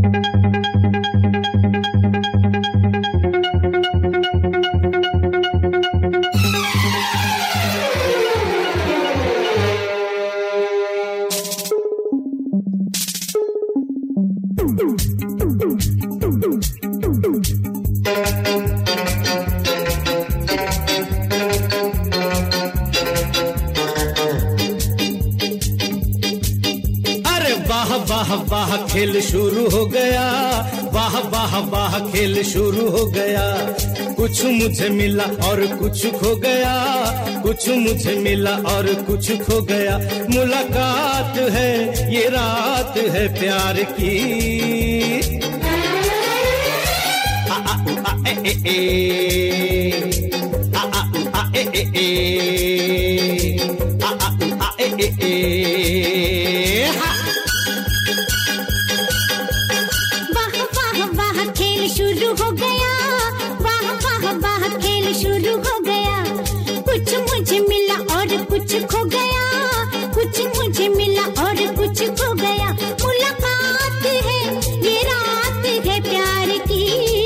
वाह वाह खेल शुरू हो गया, वाह वाह वाह खेल शुरू हो गया। कुछ मुझे मिला और कुछ खो गया, कुछ मुझे मिला और कुछ खो गया। मुलाकात है ये रात है प्यार की। आ आ उ आ ए ए ए, आ आ उ आ ए ए ए, आ आ उ आ ए ए ए। शुरू हो गया, वाह वाह वाह खेल शुरू हो गया। कुछ मुझे मिला और कुछ खो गया, कुछ मुझे मिला और कुछ खो गया। मुलाकात है ये रात है प्यार की।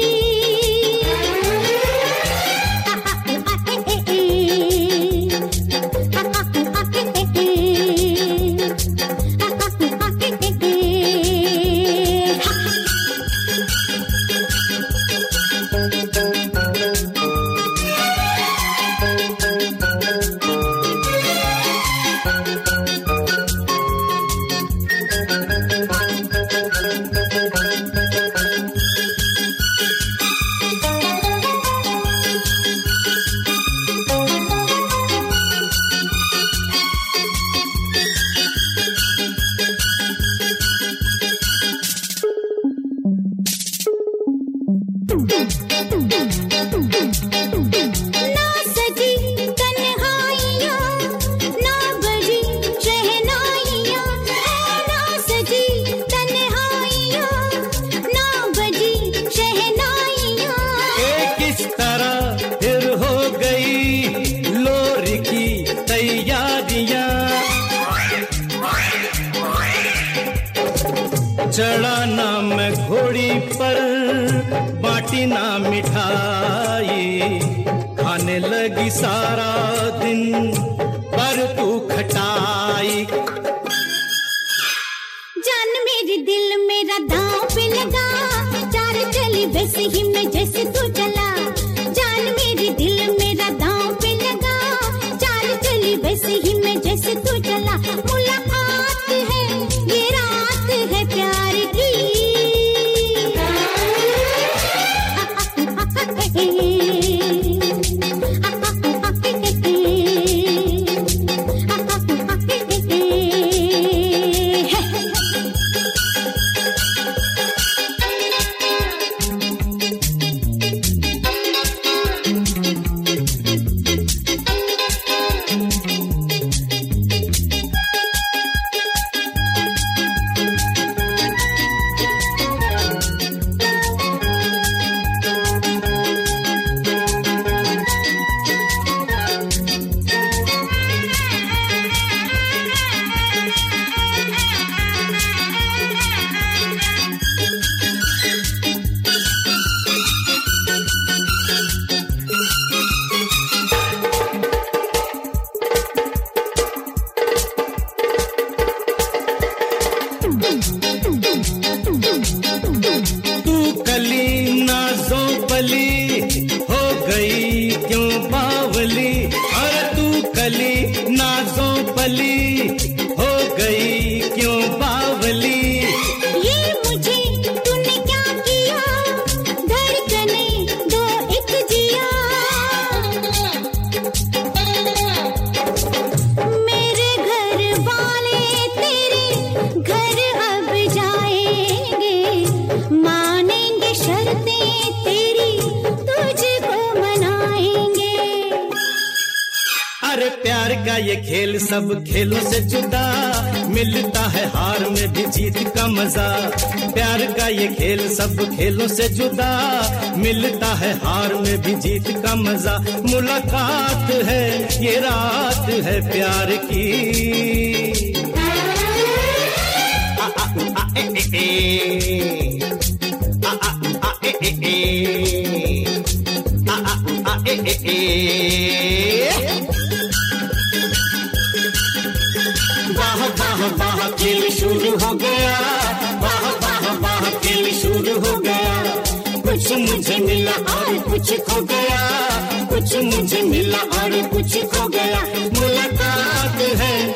ना सजी तन्हाइयाँ, ना बजी शहनाइयाँ, ना सजी तन्हाइयाँ, ना बजी शहनाइयाँ। किस तरह फिर हो गई लोरी की तैयारियाँ। चढ़ा ना मैं घोड़ी पर, बाटी ना मिठाई, खाने लगी सारा दिन पर तू खटाई। जान मेरी दिल मेरा दांव पे लगा, चाल चली वैसे ही मैं जैसे तू चला। जान मेरी दिल मेरा दांव पे लगा, चाल चली वैसे ही मैं जैसे तू चला। मुलाकात है ये रात है प्यार की। तू कली नाज़ों पली हो गई क्यों बावली। अरे तू कली नाज़ों पली हो गई क्यों बावली। ये मुझे तूने क्या किया, धड़कने दो एक जिया। मेरे घर वाले तेरे घर अब जाएंगे, मानेंगे शर्तें तेरी तुझको मनाएंगे। अरे प्यार का ये खेल सब खेलों से जुदा, मिलता है हार में भी जीत का मजा। प्यार का ये खेल सब खेलों से जुदा, मिलता है हार में भी जीत का मजा। मुलाकात है ये रात है प्यार की। आ आ उ आ ए ए ए। वाह खेल शुरू हो गया, वाह वाह वाह खेल शुरू हो गया। कुछ मुझे मिला और कुछ खो गया, कुछ मुझे मिला और कुछ खो गया। मुलाकात है